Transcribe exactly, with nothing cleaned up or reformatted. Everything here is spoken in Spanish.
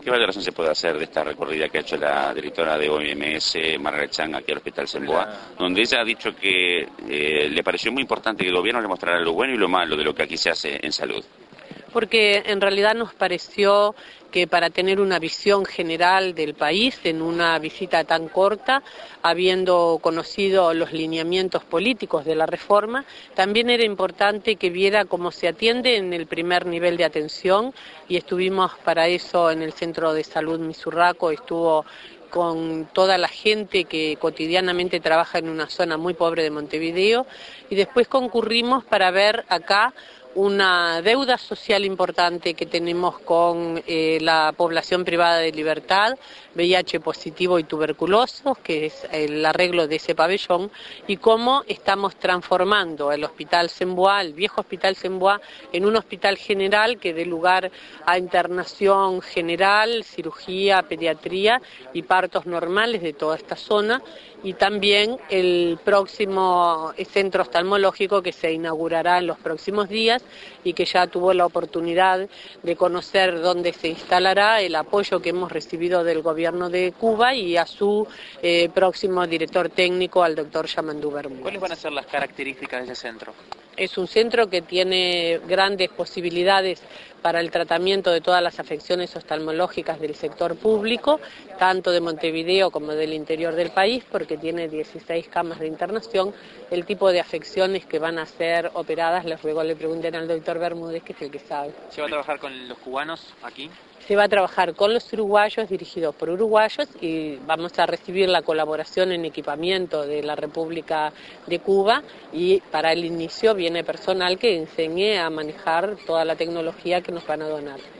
¿Qué valoración se puede hacer de esta recorrida que ha hecho la directora de O M S, Margaret Chan, aquí al Hospital Semboa, donde ella ha dicho que eh, le pareció muy importante que el gobierno le mostrara lo bueno y lo malo de lo que aquí se hace en salud? Porque en realidad nos pareció que para tener una visión general del país en una visita tan corta, habiendo conocido los lineamientos políticos de la reforma, también era importante que viera cómo se atiende en el primer nivel de atención, y estuvimos para eso en el Centro de Salud Misurraco, estuvo con toda la gente que cotidianamente trabaja en una zona muy pobre de Montevideo, y después concurrimos para ver acá una deuda social importante que tenemos con eh, la población privada de libertad, V I H positivo y tuberculosos, que es el arreglo de ese pabellón, y cómo estamos transformando el Hospital Semboa, el viejo Hospital Semboa, en un hospital general que dé lugar a internación general, cirugía, pediatría y partos normales de toda esta zona, y también el próximo centro oftalmológico que se inaugurará en los próximos días y que ya tuvo la oportunidad de conocer dónde se instalará, el apoyo que hemos recibido del gobierno de Cuba y a su eh, próximo director técnico, al doctor Yamandú Bermúdez. ¿Cuáles van a ser las características de ese centro? Es un centro que tiene grandes posibilidades para el tratamiento de todas las afecciones oftalmológicas del sector público, tanto de Montevideo como del interior del país, porque tiene dieciséis camas de internación. El tipo de afecciones que van a ser operadas, les ruego le pregunten al doctor Bermúdez, que es el que sabe. ¿Se va a trabajar con los cubanos aquí? Se va a trabajar con los uruguayos, dirigidos por uruguayos, y vamos a recibir la colaboración en equipamiento de la República de Cuba, y para el inicio viene personal que enseñe a manejar toda la tecnología que nos van a donar.